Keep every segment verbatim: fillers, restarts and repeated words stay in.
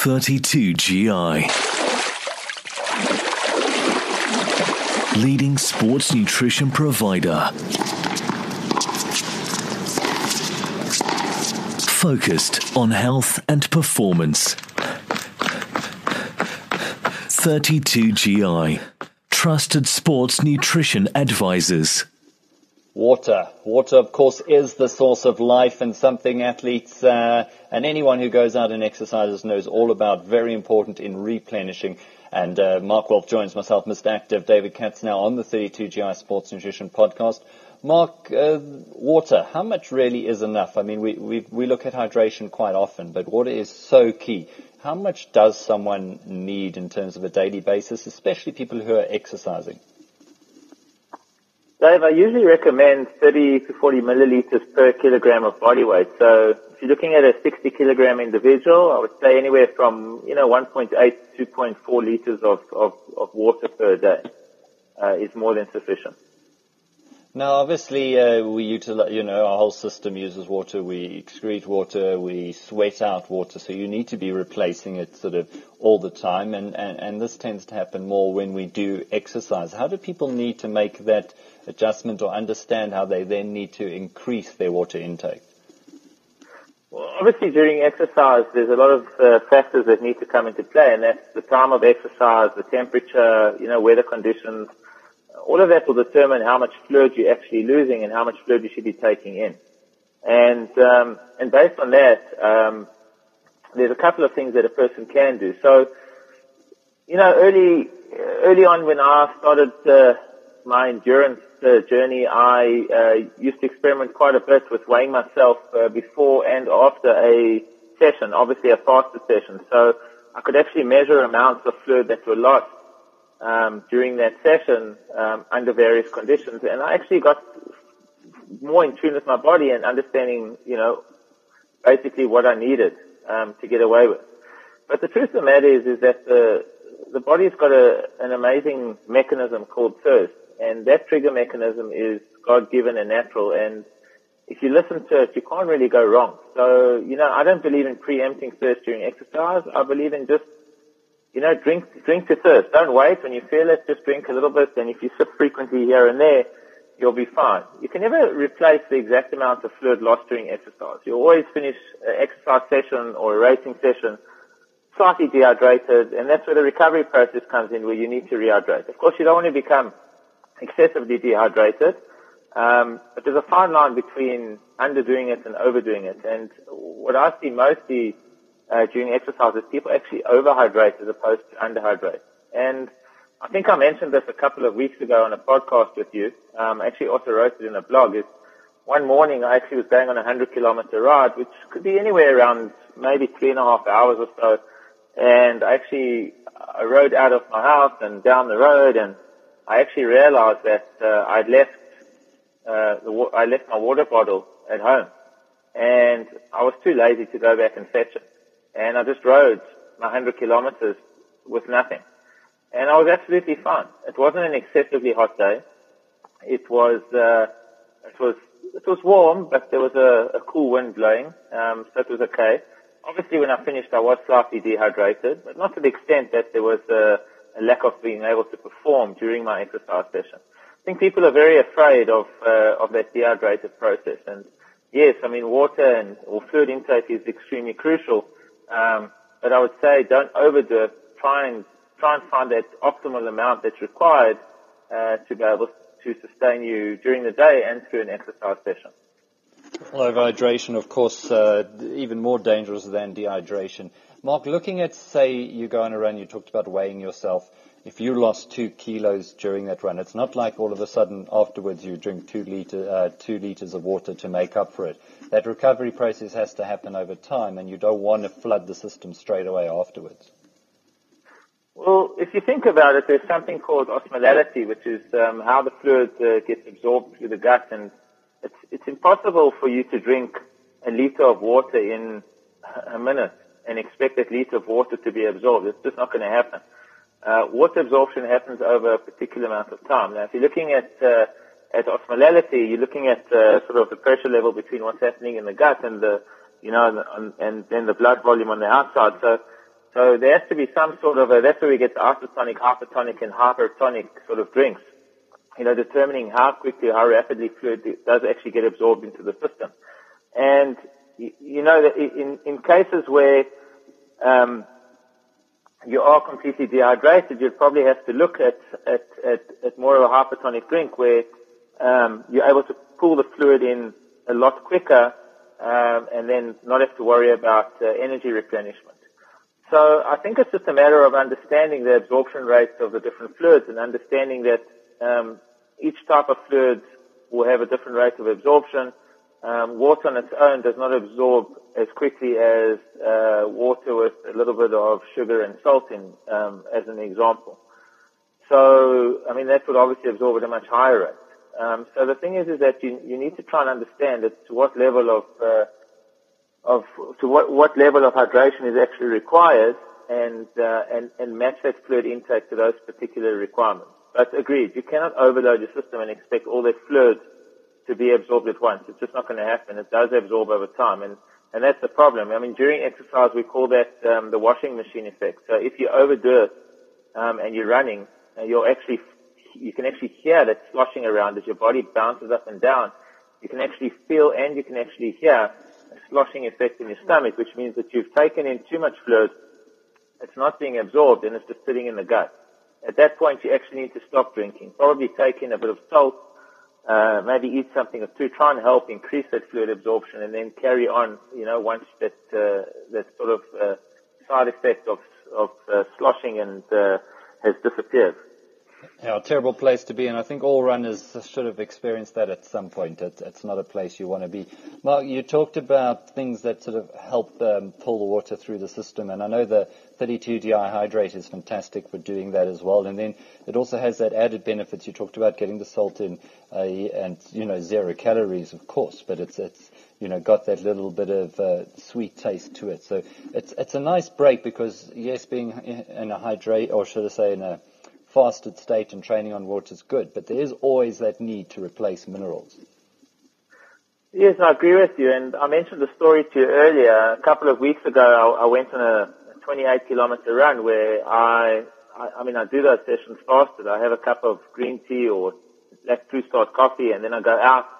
thirty-two G I. Leading sports nutrition provider. Focused on health and performance. thirty-two G I. Trusted sports nutrition advisors. Water. Water, of course, is the source of life, and something athletes uh, and anyone who goes out and exercises knows all about. Very important in replenishing. And uh, Mark Wolf joins myself, Mister Active, David Katz, now on the thirty-two G I Sports Nutrition Podcast. Mark, uh, water, how much really is enough? I mean, we, we we look at hydration quite often, but water is so key. How much does someone need in terms of a daily basis, especially people who are exercising? Dave, I usually recommend thirty to forty milliliters per kilogram of body weight. So if you're looking at a sixty kilogram individual, I would say anywhere from, you know, one point eight to two point four liters of, of, of water per day uh, is more than sufficient. Now, obviously, uh, we utilize, you know, our whole system uses water. We excrete water, we sweat out water, so you need to be replacing it sort of all the time, and, and, and this tends to happen more when we do exercise. How do people need to make that adjustment or understand how they then need to increase their water intake? Well, obviously, during exercise, there's a lot of uh, factors that need to come into play, and that's the time of exercise, the temperature, you know, weather conditions. All of that will determine how much fluid you're actually losing and how much fluid you should be taking in. And um, and based on that, um, there's a couple of things that a person can do. So, you know, early early on when I started uh, my endurance uh, journey, I uh, used to experiment quite a bit with weighing myself uh, before and after a session, obviously a fasted session. So I could actually measure amounts of fluid that were lost Um, during that session um, under various conditions, and I actually got more in tune with my body and understanding, you know, basically what I needed um, to get away with. But the truth of the matter is, is that the the body's got a, an amazing mechanism called thirst, and that trigger mechanism is God-given and natural. And if you listen to it, you can't really go wrong. So, you know, I don't believe in preempting thirst during exercise. I believe in just You know, drink, drink to thirst. Don't wait. When you feel it, just drink a little bit. And if you sip frequently here and there, you'll be fine. You can never replace the exact amount of fluid lost during exercise. You always finish an exercise session or a racing session slightly dehydrated. And that's where the recovery process comes in, where you need to rehydrate. Of course, you don't want to become excessively dehydrated. Um, but there's a fine line between underdoing it and overdoing it. And what I see mostly Uh, during exercises, people actually overhydrate as opposed to underhydrate. And I think I mentioned this a couple of weeks ago on a podcast with you. Um, actually also wrote it in a blog. Is one morning I actually was going on a hundred kilometer ride, which could be anywhere around maybe three and a half hours or so. And I actually I rode out of my house and down the road, and I actually realized that uh, I'd left uh, the wa- I left my water bottle at home, and I was too lazy to go back and fetch it. And I just rode my hundred kilometers with nothing. And I was absolutely fine. It wasn't an excessively hot day. It was, uh, it was, it was warm, but there was a, a cool wind blowing, um, so it was okay. Obviously when I finished I was slightly dehydrated, but not to the extent that there was a, a lack of being able to perform during my exercise session. I think people are very afraid of, uh, of that dehydrated process. And yes, I mean water and, or fluid intake is extremely crucial. Um, but I would say don't overdo it. Try and try and find that optimal amount that's required uh, to be able to sustain you during the day and through an exercise session. Well, overhydration, of course, uh, even more dangerous than dehydration. Mark, looking at, say, you go on a run, you talked about weighing yourself. If you lost two kilos during that run, it's not like all of a sudden afterwards you drink two liter, uh, two liters of water to make up for it. That recovery process has to happen over time, and you don't want to flood the system straight away afterwards. Well, if you think about it, there's something called osmolality, which is um, how the fluid uh, gets absorbed through the gut, and it's, it's impossible for you to drink a liter of water in a minute and expect that liter of water to be absorbed. It's just not going to happen. Uh, water absorption happens over a particular amount of time. Now, if you're looking at uh, at osmolality, you're looking at uh, sort of the pressure level between what's happening in the gut and the, you know, and, and then the blood volume on the outside. So, so So there has to be some sort of a, that's where we get the isotonic, hypertonic, and hypertonic sort of drinks, you know, determining how quickly, how rapidly fluid does actually get absorbed into the system. And, you know, that in, in cases where, um, you are completely dehydrated, you'd probably have to look at, at, at, at more of a hypertonic drink where, um, you're able to pull the fluid in a lot quicker, um, and then not have to worry about uh, energy replenishment. So I think it's just a matter of understanding the absorption rates of the different fluids and understanding that, um, each type of fluid will have a different rate of absorption. Um, water on its own does not absorb as quickly as uh, water with a little bit of sugar and salt in, um, as an example. So, I mean, that would obviously absorb at a much higher rate. Um, so the thing is, is that you, you need to try and understand as to what level of, uh, of to what, what level of hydration is actually required, and uh, and and match that fluid intake to those particular requirements. But agreed, you cannot overload your system and expect all that fluid to be absorbed at once. It's just not going to happen. It does absorb over time, and and that's the problem. I mean, during exercise, we call that um, the washing machine effect. So if you overdo it um, and you're running, uh, you'll actually you can actually hear that sloshing around as your body bounces up and down. You can actually feel and you can actually hear a sloshing effect in your stomach, which means that you've taken in too much fluid. It's not being absorbed, and it's just sitting in the gut. At that point, you actually need to stop drinking. Probably take in a bit of salt, uh, maybe eat something or two, try and help increase that fluid absorption, and then carry on, you know, once that, uh, that sort of, uh, side effect of, of, uh, sloshing and, uh, has disappeared. Yeah, a terrible place to be, and I think all runners should have experienced that at some point. It, it's not a place you want to be. Mark, you talked about things that sort of help um, pull the water through the system, and I know the thirty-two D I Hydrate is fantastic for doing that as well. And then it also has that added benefits. You talked about getting the salt in, uh, and you know, zero calories, of course, but it's it's you know got that little bit of uh, sweet taste to it. So it's it's a nice break because yes, being in a hydrate, or should I say, in a fasted state and training on water is good, but there is always that need to replace minerals. Yes, I agree with you, and I mentioned the story to you earlier. A couple of weeks ago, I, I went on a twenty-eight kilometer run where I, I, I mean, I do those sessions fasted. I have a cup of green tea or black True Start coffee, and then I go out.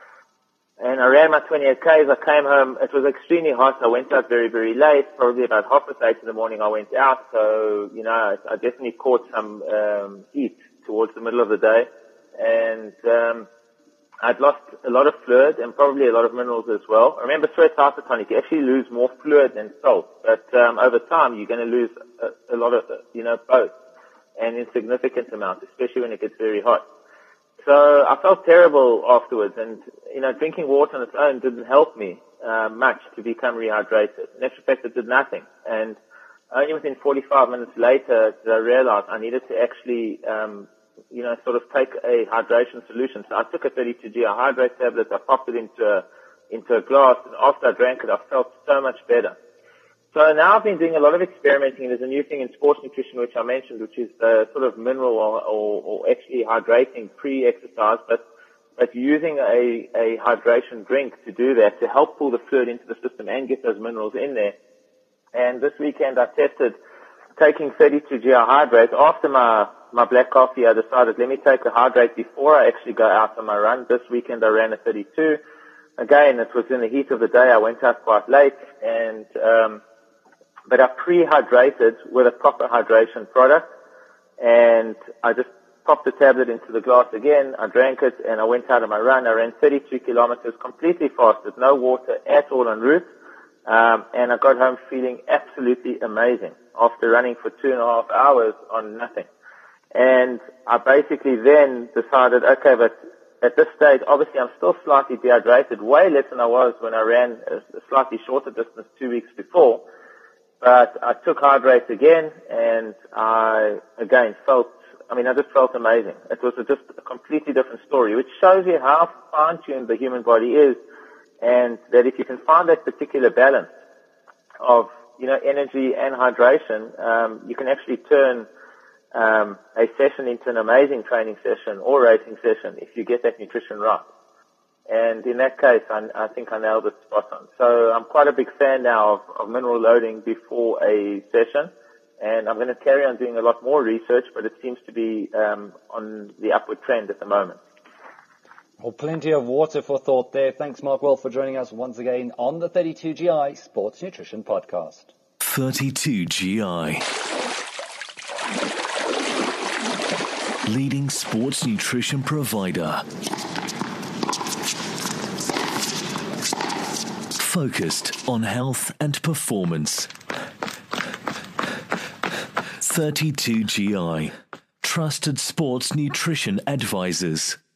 And I ran my twenty-eight Ks. I came home. It was extremely hot. I went out very, very late, probably about half past eight in the morning I went out. So, you know, I, I definitely caught some um, heat towards the middle of the day. And um, I'd lost a lot of fluid and probably a lot of minerals as well. Remember, sweat hypertonic, you actually lose more fluid than salt. But um, over time, you're going to lose a, a lot of, you know, both, and in significant amounts, especially when it gets very hot. So I felt terrible afterwards, and, you know, drinking water on its own didn't help me uh, much to become rehydrated. In actual fact, it did nothing. And only within forty-five minutes later did I realize I needed to actually, um, you know, sort of take a hydration solution. So I took a thirty-two G I Hydrate tablet, I popped it into a, into a glass, and after I drank it, I felt so much better. So now I've been doing a lot of experimenting. There's a new thing in sports nutrition which I mentioned, which is the sort of mineral or, or, or actually hydrating pre-exercise, but but using a, a hydration drink to do that, to help pull the fluid into the system and get those minerals in there. And this weekend I tested taking thirty-two G I Hydrate. After my, my black coffee, I decided, let me take a hydrate before I actually go out on my run. This weekend I ran a thirty-two. Again, it was in the heat of the day. I went out quite late, and um but I pre-hydrated with a proper hydration product, and I just popped the tablet into the glass again. I drank it, and I went out on my run. I ran thirty-two kilometers completely fasted, no water at all en route, um, and I got home feeling absolutely amazing after running for two and a half hours on nothing. And I basically then decided, okay, but at this stage, obviously I'm still slightly dehydrated, way less than I was when I ran a slightly shorter distance two weeks before. But I took Hydrate again, and I, again, felt, I mean, I just felt amazing. It was a, just a completely different story, which shows you how fine-tuned the human body is, and that if you can find that particular balance of, you know, energy and hydration, um, you can actually turn um, a session into an amazing training session or racing session if you get that nutrition right. And in that case, I, I think I nailed it spot on. So I'm quite a big fan now of, of mineral loading before a session. And I'm going to carry on doing a lot more research, but it seems to be um, on the upward trend at the moment. Well, plenty of water for thought there. Thanks, Mark Wolf, for joining us once again on the thirty-two G I Sports Nutrition Podcast. thirty-two G I. Leading sports nutrition provider. Focused on health and performance. thirty-two G I. Trusted sports nutrition advisors.